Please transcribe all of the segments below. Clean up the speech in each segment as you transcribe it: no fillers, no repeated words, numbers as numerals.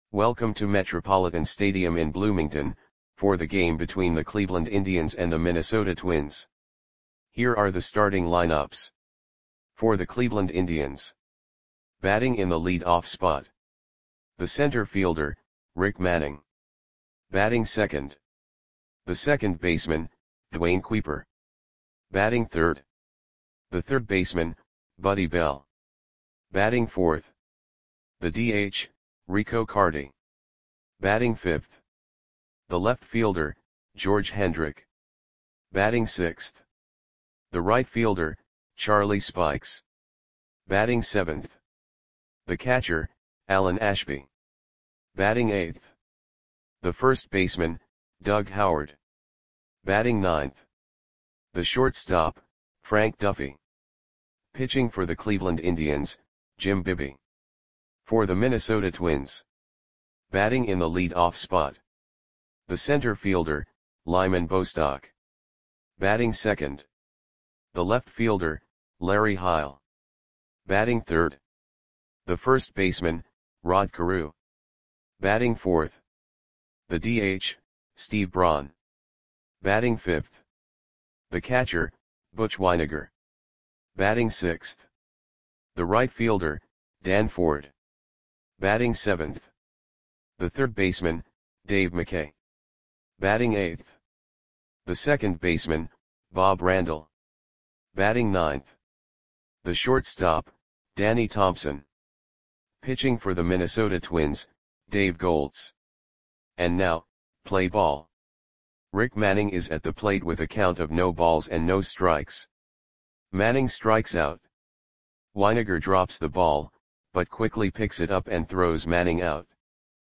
Welcome to Metropolitan Stadium in Bloomington, for the game between the Cleveland Indians and the Minnesota Twins. Here are the starting lineups. For the Cleveland Indians. Batting in the lead-off spot. The center fielder, Rick Manning. Batting second. The second baseman, Dwayne Kuiper. Batting third. The third baseman, Buddy Bell. Batting fourth. The DH, Rico Carty. Batting fifth. The left fielder, George Hendrick. Batting sixth. The right fielder, Charlie Spikes. Batting seventh. The catcher, Alan Ashby. Batting eighth. The first baseman, Doug Howard. Batting ninth. The shortstop, Frank Duffy. Pitching for the Cleveland Indians, Jim Bibby. For the Minnesota Twins. Batting in the lead-off spot. The center fielder, Lyman Bostock. Batting second. The left fielder, Larry Heil. Batting third. The first baseman, Rod Carew. Batting fourth. The DH, Steve Braun. Batting fifth. The catcher, Butch Wynegar. Batting sixth. The right fielder, Dan Ford. Batting seventh. The third baseman, Dave McKay. Batting eighth. The second baseman, Bob Randall. Batting ninth. The shortstop, Danny Thompson. Pitching for the Minnesota Twins, Dave Goltz. And now, play ball. Rick Manning is at the plate with a count of no balls and no strikes. Manning strikes out. Wynegar drops the ball, but quickly picks it up and throws Manning out.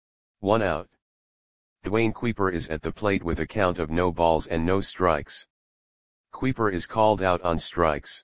1 out. Dwayne Kuiper is at the plate with a count of no balls and no strikes. Kuiper is called out on strikes.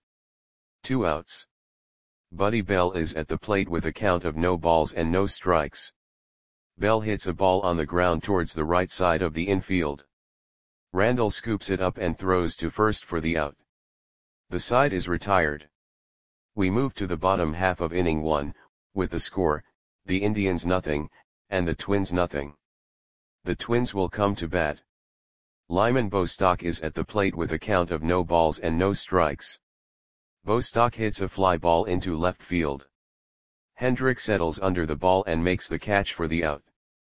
2 outs. Buddy Bell is at the plate with a count of no balls and no strikes. Bell hits a ball on the ground towards the right side of the infield. Randall scoops it up and throws to first for the out. The side is retired. We move to the bottom half of inning 1, with the score, the Indians nothing, and the Twins nothing. The Twins will come to bat. Lyman Bostock is at the plate with a count of no balls and no strikes. Bostock hits a fly ball into left field. Hendrick settles under the ball and makes the catch for the out.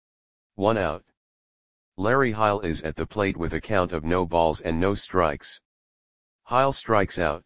1 out. Larry Heil is at the plate with a count of no balls and no strikes. Heil strikes out.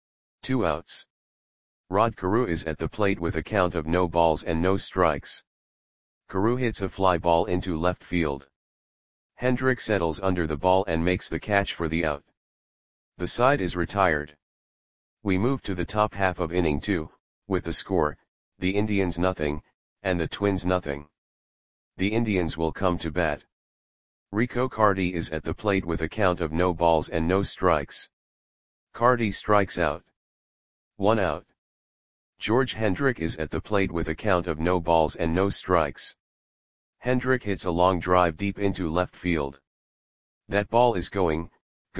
2 outs. Rod Carew is at the plate with a count of no balls and no strikes. Carew hits a fly ball into left field. Hendrick settles under the ball and makes the catch for the out. The side is retired. We move to the top half of inning 2, with the score, the Indians nothing, and the Twins nothing. The Indians will come to bat. Rico Carty is at the plate with a count of no balls and no strikes. Carty strikes out. 1 out. George Hendrick is at the plate with a count of no balls and no strikes. Hendrick hits a long drive deep into left field. That ball is gone.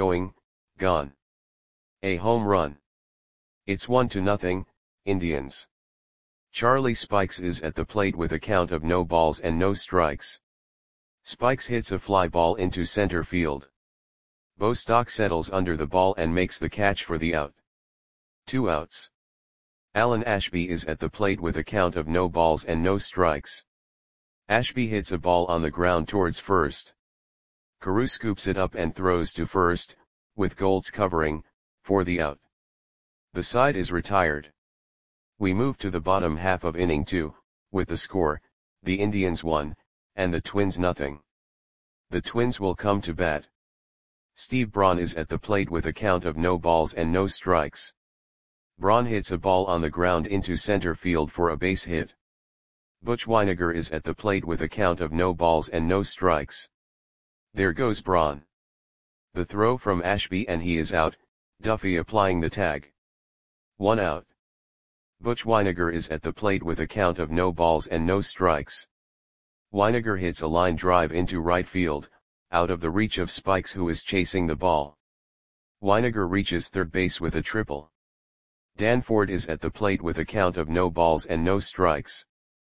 A home run. It's 1-0, Indians. Charlie Spikes is at the plate with a count of no balls and no strikes. Spikes hits a fly ball into center field. Bostock settles under the ball and makes the catch for the out. 2 outs. Alan Ashby is at the plate with a count of no balls and no strikes. Ashby hits a ball on the ground towards first. Carew scoops it up and throws to first, with Goltz covering, for the out. The side is retired. We move to the bottom half of inning 2, with the score, the Indians 1, and the Twins nothing. The Twins will come to bat. Steve Braun is at the plate with a count of no balls and no strikes. Braun hits a ball on the ground into center field for a base hit. Butch Wynegar is at the plate with a count of no balls and no strikes. There goes Braun. The throw from Ashby and he is out, Duffy applying the tag. 1 out. Butch Wynegar is at the plate with a count of no balls and no strikes. Wynegar hits a line drive into right field, out of the reach of Spikes who is chasing the ball. Wynegar reaches third base with a triple. Dan Ford is at the plate with a count of no balls and no strikes.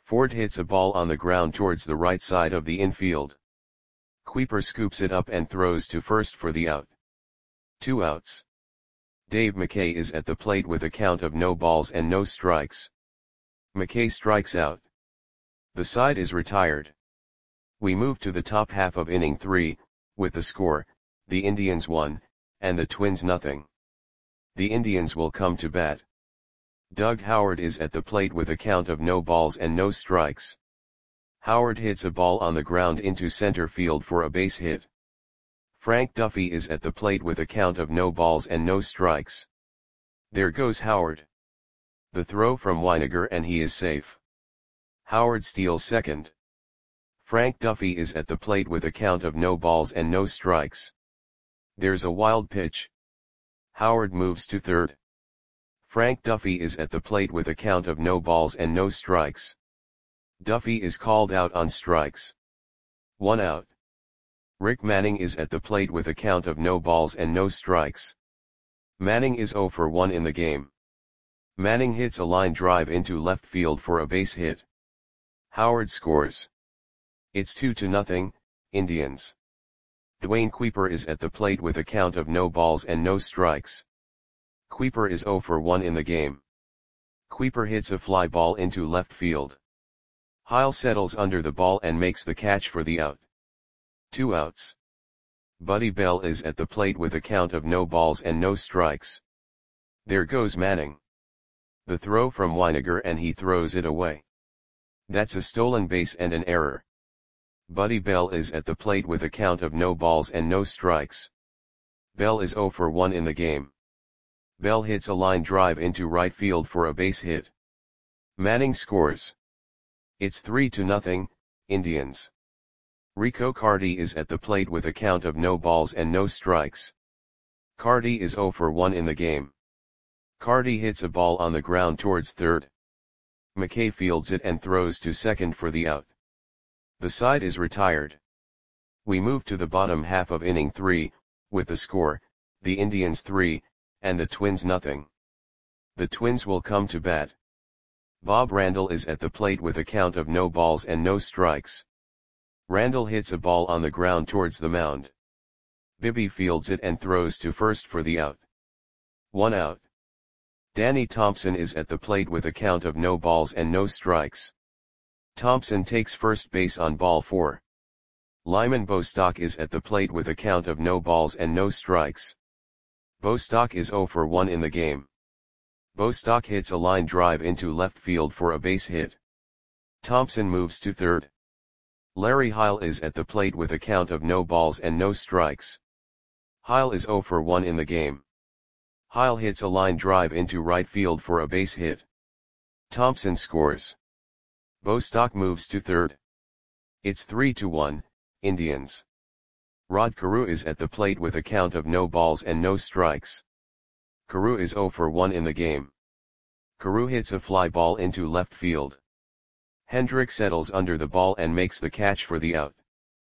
Ford hits a ball on the ground towards the right side of the infield. Kuiper scoops it up and throws to first for the out. 2 outs. Dave McKay is at the plate with a count of no balls and no strikes. McKay strikes out. The side is retired. We move to the top half of inning 3, with the score, the Indians 1, and the Twins nothing. The Indians will come to bat. Doug Howard is at the plate with a count of no balls and no strikes. Howard hits a ball on the ground into center field for a base hit. Frank Duffy is at the plate with a count of no balls and no strikes. There goes Howard. The throw from Weiniger and he is safe. Howard steals second. Frank Duffy is at the plate with a count of no balls and no strikes. There's a wild pitch. Howard moves to third. Frank Duffy is at the plate with a count of no balls and no strikes. Duffy is called out on strikes. 1 out. Rick Manning is at the plate with a count of no balls and no strikes. Manning is 0 for 1 in the game. Manning hits a line drive into left field for a base hit. Howard scores. It's 2-0, Indians. Dwayne Kuiper is at the plate with a count of no balls and no strikes. Kuiper is 0 for 1 in the game. Kuiper hits a fly ball into left field. Heil settles under the ball and makes the catch for the out. 2 outs. Buddy Bell is at the plate with a count of no balls and no strikes. There goes Manning. The throw from Weiniger and he throws it away. That's a stolen base and an error. Buddy Bell is at the plate with a count of no balls and no strikes. Bell is 0 for 1 in the game. Bell hits a line drive into right field for a base hit. Manning scores. It's 3-0, Indians. Rico Carty is at the plate with a count of no balls and no strikes. Carty is 0 for 1 in the game. Carty hits a ball on the ground towards third. McKay fields it and throws to second for the out. The side is retired. We move to the bottom half of inning 3, with the score, the Indians 3, and the Twins nothing. The Twins will come to bat. Bob Randall is at the plate with a count of no balls and no strikes. Randall hits a ball on the ground towards the mound. Bibby fields it and throws to first for the out. 1 out. Danny Thompson is at the plate with a count of no balls and no strikes. Thompson takes first base on ball 4. Lyman Bostock is at the plate with a count of no balls and no strikes. Bostock is 0 for 1 in the game. Bostock hits a line drive into left field for a base hit. Thompson moves to third. Larry Heil is at the plate with a count of no balls and no strikes. Heil is 0 for 1 in the game. Heil hits a line drive into right field for a base hit. Thompson scores. Bostock moves to third. It's 3-1, Indians. Rod Carew is at the plate with a count of no balls and no strikes. Carew is 0 for 1 in the game. Carew hits a fly ball into left field. Hendrick settles under the ball and makes the catch for the out.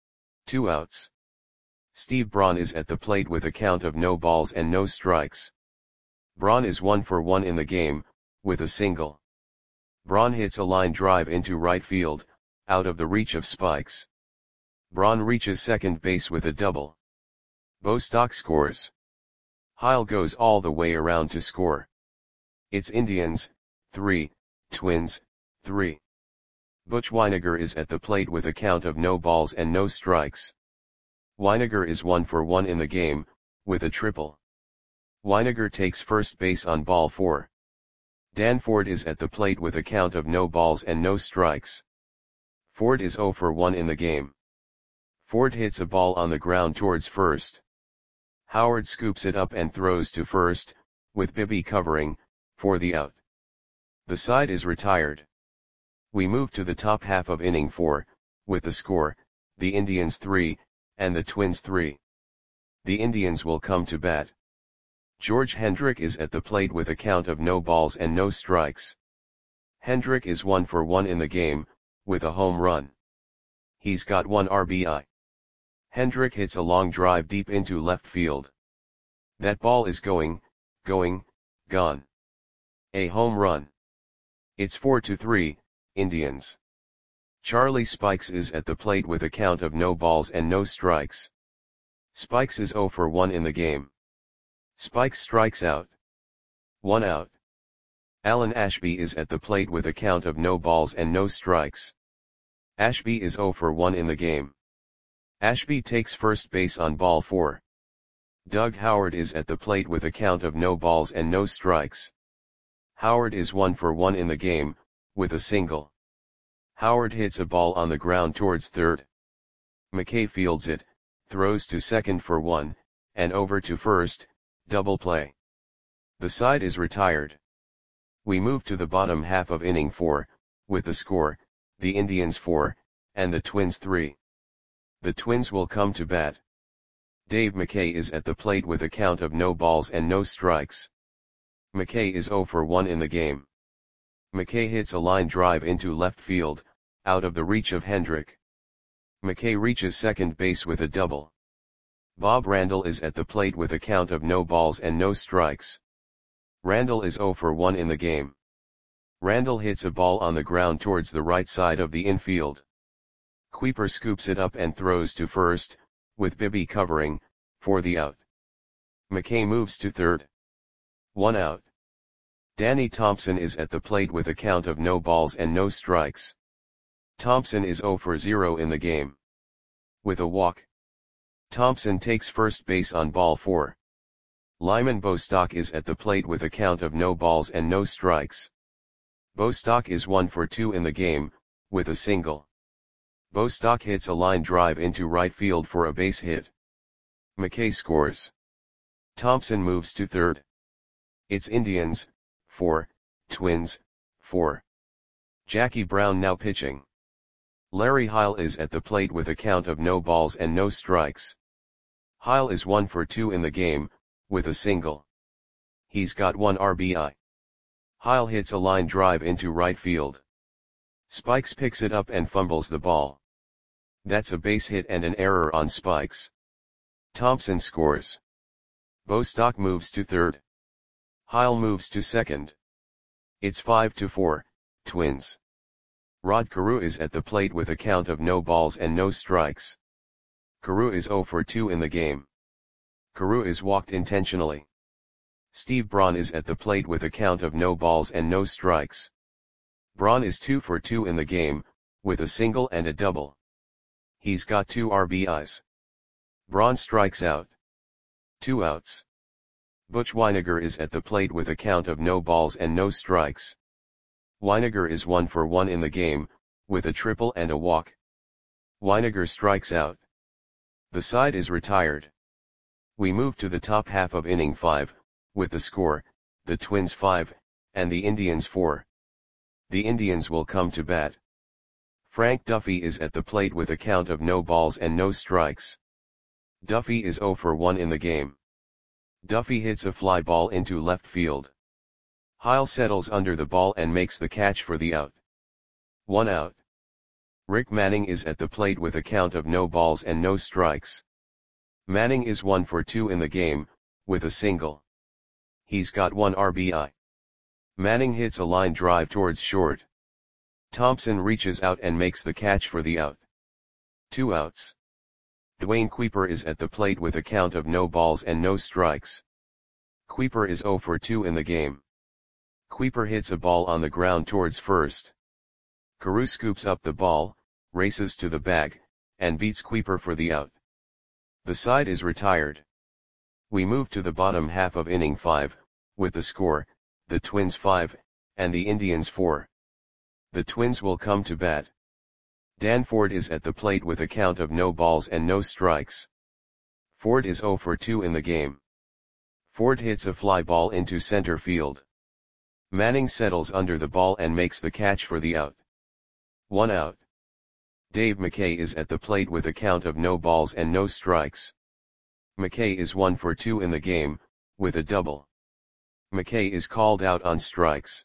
2 outs. Steve Braun is at the plate with a count of no balls and no strikes. Braun is 1 for 1 in the game, with a single. Braun hits a line drive into right field, out of the reach of spikes. Braun reaches second base with a double. Bostock scores. Heil goes all the way around to score. It's Indians, 3, Twins, 3. Butch Weiniger is at the plate with a count of no balls and no strikes. Weiniger is 1 for 1 in the game, with a triple. Weiniger takes first base on ball 4. Dan Ford is at the plate with a count of no balls and no strikes. Ford is 0 for 1 in the game. Ford hits a ball on the ground towards first. Howard scoops it up and throws to first, with Bibby covering, for the out. The side is retired. We move to the top half of inning 4, with the score, the Indians 3, and the Twins 3. The Indians will come to bat. George Hendrick is at the plate with a count of no balls and no strikes. Hendrick is 1 for 1 in the game, with a home run. He's got 1 RBI. Hendrick hits a long drive deep into left field. That ball is gone. A home run. It's 4-3, Indians. Charlie Spikes is at the plate with a count of no balls and no strikes. Spikes is 0 for 1 in the game. Spikes strikes out. 1 out. Alan Ashby is at the plate with a count of no balls and no strikes. Ashby is 0 for 1 in the game. Ashby takes first base on ball 4. Doug Howard is at the plate with a count of no balls and no strikes. Howard is 1 for 1 in the game, with a single. Howard hits a ball on the ground towards third. McKay fields it, throws to second for 1, and over to first, double play. The side is retired. We move to the bottom half of inning 4, with the score, the Indians 4, and the Twins 3. The Twins will come to bat. Dave McKay is at the plate with a count of no balls and no strikes. McKay is 0 for 1 in the game. McKay hits a line drive into left field, out of the reach of Hendrick. McKay reaches second base with a double. Bob Randall is at the plate with a count of no balls and no strikes. Randall is 0 for 1 in the game. Randall hits a ball on the ground towards the right side of the infield. Kuiper scoops it up and throws to first, with Bibby covering, for the out. McKay moves to third. 1 out. Danny Thompson is at the plate with a count of no balls and no strikes. Thompson is 0 for 0 in the game. With a walk. Thompson takes first base on ball 4. Lyman Bostock is at the plate with a count of no balls and no strikes. Bostock is 1 for 2 in the game, with a single. Bostock hits a line drive into right field for a base hit. McKay scores. Thompson moves to third. It's Indians, 4, Twins, 4. Jackie Brown now pitching. Larry Heil is at the plate with a count of no balls and no strikes. Heil is 1 for 2 in the game, with a single. He's got 1 RBI. Heil hits a line drive into right field. Spikes picks it up and fumbles the ball. That's a base hit and an error on Spikes. Thompson scores. Bostock moves to third. Heil moves to second. It's 5-4, Twins. Rod Carew is at the plate with a count of no balls and no strikes. Carew is 0 for 2 in the game. Carew is walked intentionally. Steve Braun is at the plate with a count of no balls and no strikes. Braun is 2 for 2 in the game, with a single and a double. He's got 2 RBIs. Braun strikes out. 2 outs. Butch Weiniger is at the plate with a count of no balls and no strikes. Weiniger is 1 for 1 in the game, with a triple and a walk. Weiniger strikes out. The side is retired. We move to the top half of inning 5, with the score, the Twins 5, and the Indians 4. The Indians will come to bat. Frank Duffy is at the plate with a count of no balls and no strikes. Duffy is 0 for 1 in the game. Duffy hits a fly ball into left field. Heil settles under the ball and makes the catch for the out. 1 out. Rick Manning is at the plate with a count of no balls and no strikes. Manning is 1 for 2 in the game, with a single. He's got 1 RBI. Manning hits a line drive towards short. Thompson reaches out and makes the catch for the out. 2 outs. Dwayne Kuiper is at the plate with a count of no balls and no strikes. Kuiper is 0 for 2 in the game. Kuiper hits a ball on the ground towards first. Carew scoops up the ball, races to the bag, and beats Kuiper for the out. The side is retired. We move to the bottom half of inning 5, with the score, the Twins 5, and the Indians 4. The Twins will come to bat. Dan Ford is at the plate with a count of no balls and no strikes. Ford is 0 for 2 in the game. Ford hits a fly ball into center field. Manning settles under the ball and makes the catch for the out. 1 out. Dave McKay is at the plate with a count of no balls and no strikes. McKay is 1 for 2 in the game, with a double. McKay is called out on strikes.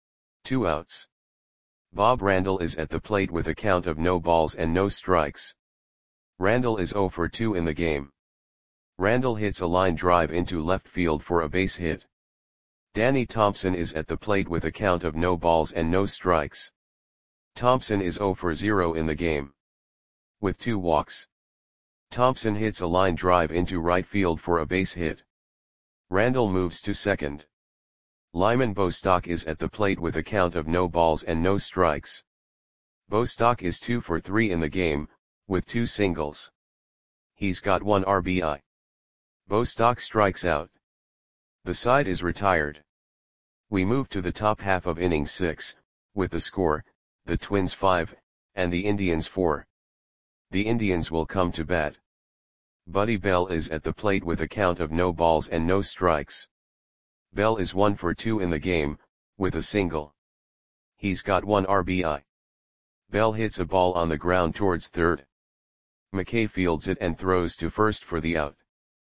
2 outs. Bob Randall is at the plate with a count of no balls and no strikes. Randall is 0 for 2 in the game. Randall hits a line drive into left field for a base hit. Danny Thompson is at the plate with a count of no balls and no strikes. Thompson is 0 for 0 in the game. With 2 walks. Thompson hits a line drive into right field for a base hit. Randall moves to second. Lyman Bostock is at the plate with a count of no balls and no strikes. Bostock is 2 for 3 in the game, with 2 singles. He's got 1 RBI. Bostock strikes out. The side is retired. We move to the top half of inning 6, with the score, the Twins 5, and the Indians 4. The Indians will come to bat. Buddy Bell is at the plate with a count of no balls and no strikes. Bell is 1 for 2 in the game, with a single. He's got 1 RBI. Bell hits a ball on the ground towards third. McKay fields it and throws to first for the out.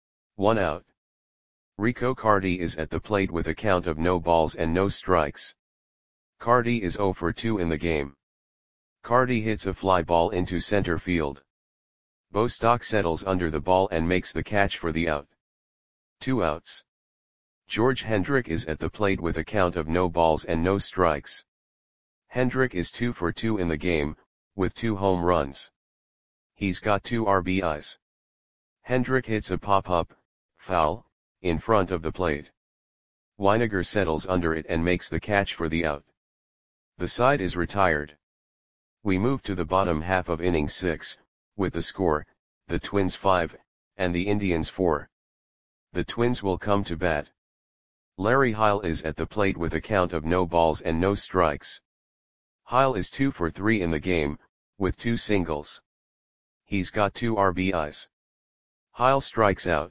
1 out. Rico Carty is at the plate with a count of no balls and no strikes. Carty is 0 for 2 in the game. Carty hits a fly ball into center field. Bostock settles under the ball and makes the catch for the out. 2 outs. George Hendrick is at the plate with a count of no balls and no strikes. Hendrick is 2 for 2 in the game, with 2 home runs. He's got 2 RBIs. Hendrick hits a pop-up, foul, in front of the plate. Weiniger settles under it and makes the catch for the out. The side is retired. We move to the bottom half of inning 6, with the score, the Twins 5, and the Indians 4. The Twins will come to bat. Larry Heil is at the plate with a count of no balls and no strikes. Heil is 2 for 3 in the game, with 2 singles. He's got 2 RBIs. Heil strikes out.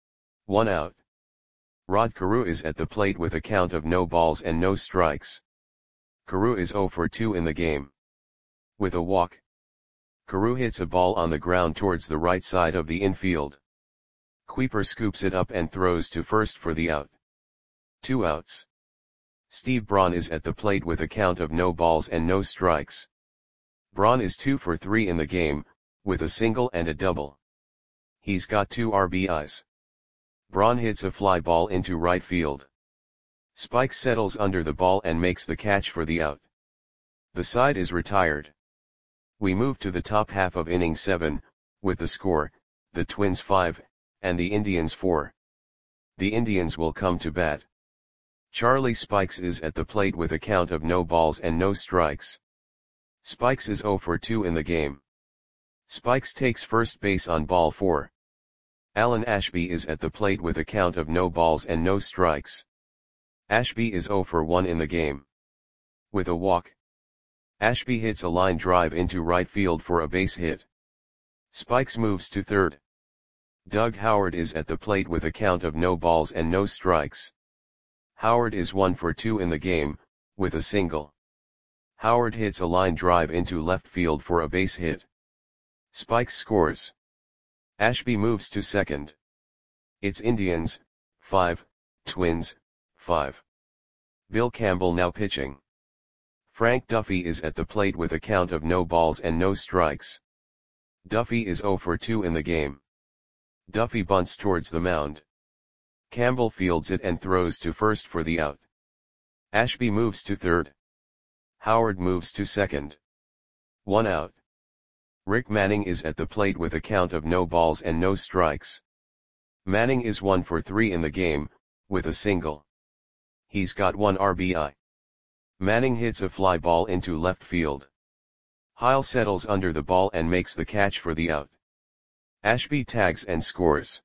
1 out. Rod Carew is at the plate with a count of no balls and no strikes. Carew is 0 for 2 in the game. With a walk. Carew hits a ball on the ground towards the right side of the infield. Kuiper scoops it up and throws to first for the out. 2 outs. Steve Braun is at the plate with a count of no balls and no strikes. Braun is 2 for 3 in the game, with a single and a double. He's got 2 RBIs. Braun hits a fly ball into right field. Spike settles under the ball and makes the catch for the out. The side is retired. We move to the top half of inning 7, with the score, the Twins 5, and the Indians 4. The Indians will come to bat. Charlie Spikes is at the plate with a count of no balls and no strikes. Spikes is 0 for 2 in the game. Spikes takes first base on ball 4. Alan Ashby is at the plate with a count of no balls and no strikes. Ashby is 0 for 1 in the game. With a walk. Ashby hits a line drive into right field for a base hit. Spikes moves to third. Doug Howard is at the plate with a count of no balls and no strikes. Howard is 1 for 2 in the game, with a single. Howard hits a line drive into left field for a base hit. Spikes scores. Ashby moves to second. It's Indians, 5, Twins, 5. Bill Campbell now pitching. Frank Duffy is at the plate with a count of no balls and no strikes. Duffy is 0 for 2 in the game. Duffy bunts towards the mound. Campbell fields it and throws to first for the out. Ashby moves to third. Howard moves to second. 1 out. Rick Manning is at the plate with a count of no balls and no strikes. Manning is 1 for 3 in the game, with a single. He's got 1 RBI. Manning hits a fly ball into left field. Heil settles under the ball and makes the catch for the out. Ashby tags and scores.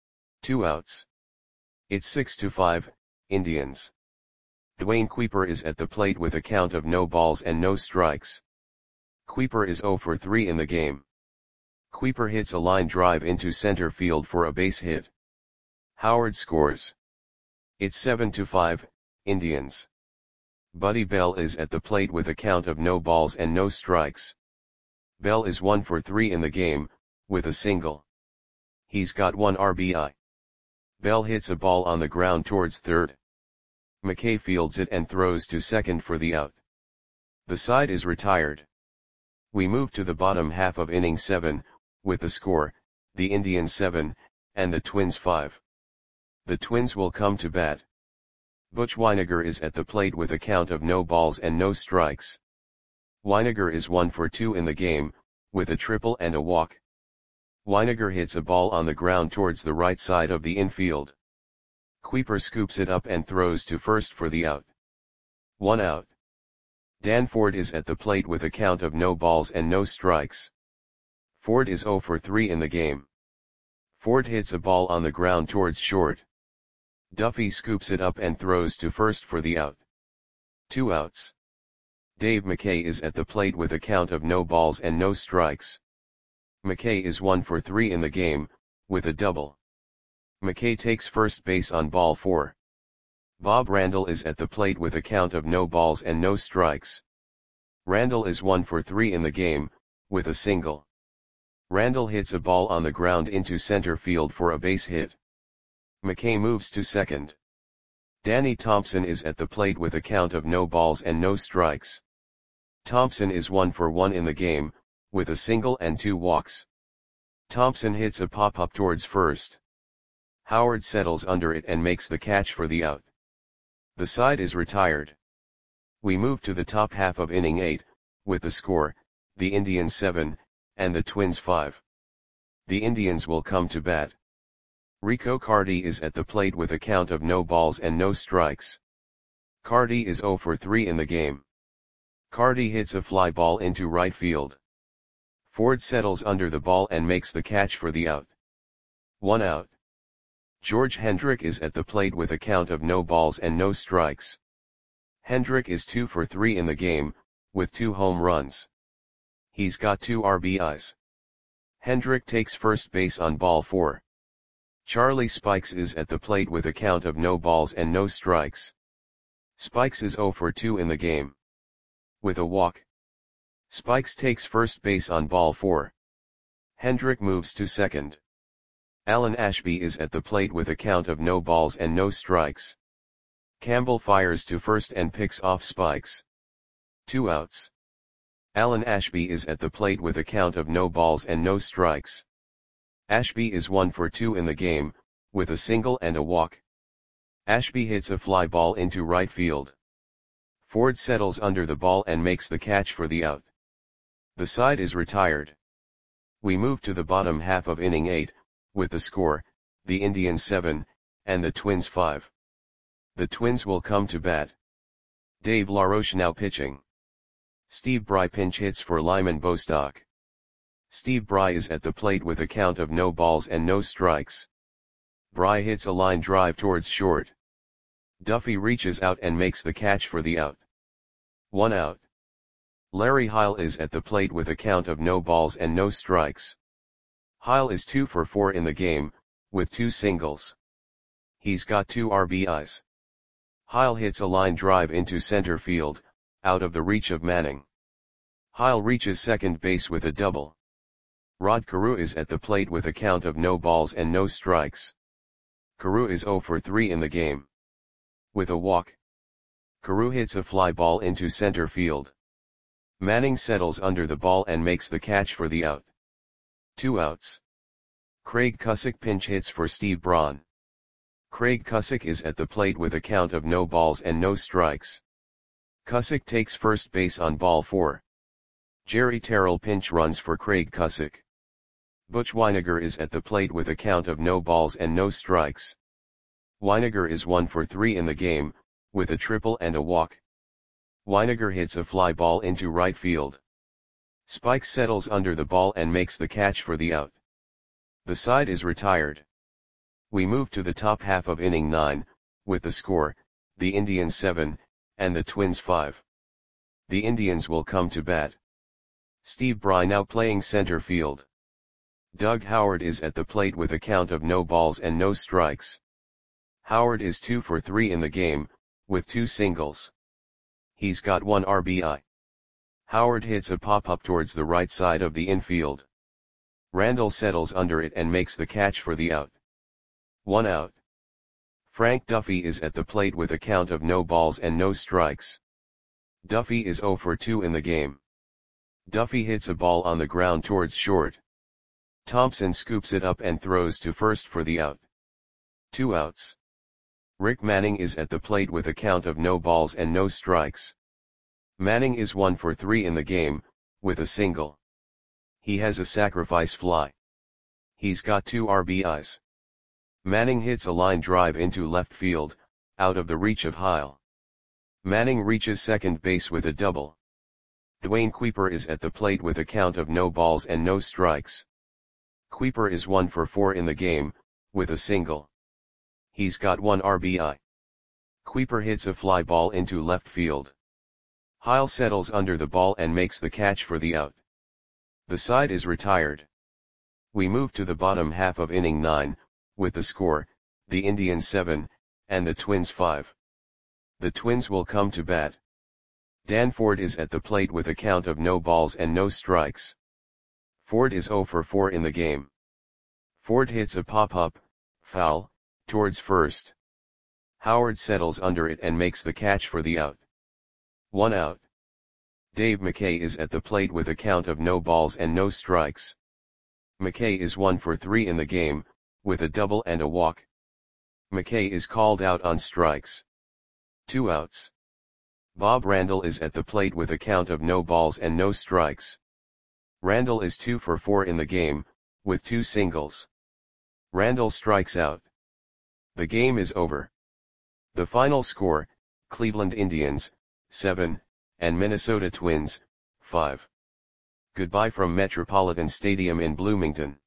2 outs. It's 6-5, Indians. Dwayne Kuiper is at the plate with a count of no balls and no strikes. Kuiper is 0 for 3 in the game. Kuiper hits a line drive into center field for a base hit. Howard scores. It's 7-5, Indians. Buddy Bell is at the plate with a count of no balls and no strikes. Bell is 1 for 3 in the game, with a single. He's got 1 RBI. Bell hits a ball on the ground towards third. McKay fields it and throws to second for the out. The side is retired. We move to the bottom half of inning 7, with the score, the Indians 7, and the Twins 5. The Twins will come to bat. Butch Weiniger is at the plate with a count of no balls and no strikes. Winegar is 1 for 2 in the game, with a triple and a walk. Winegar hits a ball on the ground towards the right side of the infield. Kuiper scoops it up and throws to first for the out. 1 out. Dan Ford is at the plate with a count of no balls and no strikes. Ford is 0 for 3 in the game. Ford hits a ball on the ground towards short. Duffy scoops it up and throws to first for the out. 2 outs. Dave McKay is at the plate with a count of no balls and no strikes. McKay is 1 for 3 in the game, with a double. McKay takes first base on ball 4. Bob Randall is at the plate with a count of no balls and no strikes. Randall is 1 for 3 in the game, with a single. Randall hits a ball on the ground into center field for a base hit. McKay moves to second. Danny Thompson is at the plate with a count of no balls and no strikes. Thompson is 1 for 1 in the game, with a single and 2 walks. Thompson hits a pop-up towards first. Howard settles under it and makes the catch for the out. The side is retired. We move to the top half of inning 8, with the score, the Indians 7, and the Twins 5. The Indians will come to bat. Rico Carty is at the plate with a count of no balls and no strikes. Carty is 0 for 3 in the game. Carty hits a fly ball into right field. Ford settles under the ball and makes the catch for the out. 1 out. George Hendrick is at the plate with a count of no balls and no strikes. Hendrick is 2 for 3 in the game, with 2 home runs. He's got 2 RBIs. Hendrick takes first base on ball 4. Charlie Spikes is at the plate with a count of no balls and no strikes. Spikes is 0 for 2 in the game. With a walk. Spikes takes first base on ball 4. Hendrick moves to second. Alan Ashby is at the plate with a count of no balls and no strikes. Campbell fires to first and picks off Spikes. 2 outs. Alan Ashby is at the plate with a count of no balls and no strikes. Ashby is 1 for 2 in the game, with a single and a walk. Ashby hits a fly ball into right field. Ford settles under the ball and makes the catch for the out. The side is retired. We move to the bottom half of inning 8, with the score, the Indians 7, and the Twins 5. The Twins will come to bat. Dave LaRoche now pitching. Steve Bry pinch hits for Lyman Bostock. Steve Bry is at the plate with a count of no balls and no strikes. Bry hits a line drive towards short. Duffy reaches out and makes the catch for the out. 1 out. Larry Heil is at the plate with a count of no balls and no strikes. Heil is 2 for 4 in the game, with 2 singles. He's got 2 RBIs. Heil hits a line drive into center field, out of the reach of Manning. Heil reaches second base with a double. Rod Carew is at the plate with a count of no balls and no strikes. Carew is 0 for 3 in the game. With a walk. Carew hits a fly ball into center field. Manning settles under the ball and makes the catch for the out. 2 outs. Craig Cusick pinch hits for Steve Braun. Craig Cusick is at the plate with a count of no balls and no strikes. Cusick takes first base on ball 4. Jerry Terrell pinch runs for Craig Cusick. Butch Winegar is at the plate with a count of no balls and no strikes. Winegar is 1 for 3 in the game, with a triple and a walk. Winegar hits a fly ball into right field. Spikes settles under the ball and makes the catch for the out. The side is retired. We move to the top half of inning 9, with the score, the Indians 7, and the Twins 5. The Indians will come to bat. Steve Bry now playing center field. Doug Howard is at the plate with a count of no balls and no strikes. Howard is 2 for 3 in the game, with 2 singles. He's got 1 RBI. Howard hits a pop-up towards the right side of the infield. Randall settles under it and makes the catch for the out. 1 out. Frank Duffy is at the plate with a count of no balls and no strikes. Duffy is 0 for 2 in the game. Duffy hits a ball on the ground towards short. Thompson scoops it up and throws to first for the out. 2 outs. Rick Manning is at the plate with a count of no balls and no strikes. Manning is 1 for 3 in the game, with a single. He has a sacrifice fly. He's got 2 RBIs. Manning hits a line drive into left field, out of the reach of Heil. Manning reaches second base with a double. Duane Kuiper is at the plate with a count of no balls and no strikes. Kuiper is 1 for 4 in the game, with a single. He's got 1 RBI. Kuiper hits a fly ball into left field. Heil settles under the ball and makes the catch for the out. The side is retired. We move to the bottom half of inning 9, with the score, the Indians 7, and the Twins 5. The Twins will come to bat. Dan Ford is at the plate with a count of no balls and no strikes. Ford is 0 for 4 in the game. Ford hits a pop-up, foul, towards first. Howard settles under it and makes the catch for the out. 1 out. Dave McKay is at the plate with a count of no balls and no strikes. McKay is 1 for 3 in the game, with a double and a walk. McKay is called out on strikes. 2 outs. Bob Randall is at the plate with a count of no balls and no strikes. Randall is 2 for 4 in the game, with 2 singles. Randall strikes out. The game is over. The final score, Cleveland Indians, 7, and Minnesota Twins, 5. Goodbye from Metropolitan Stadium in Bloomington.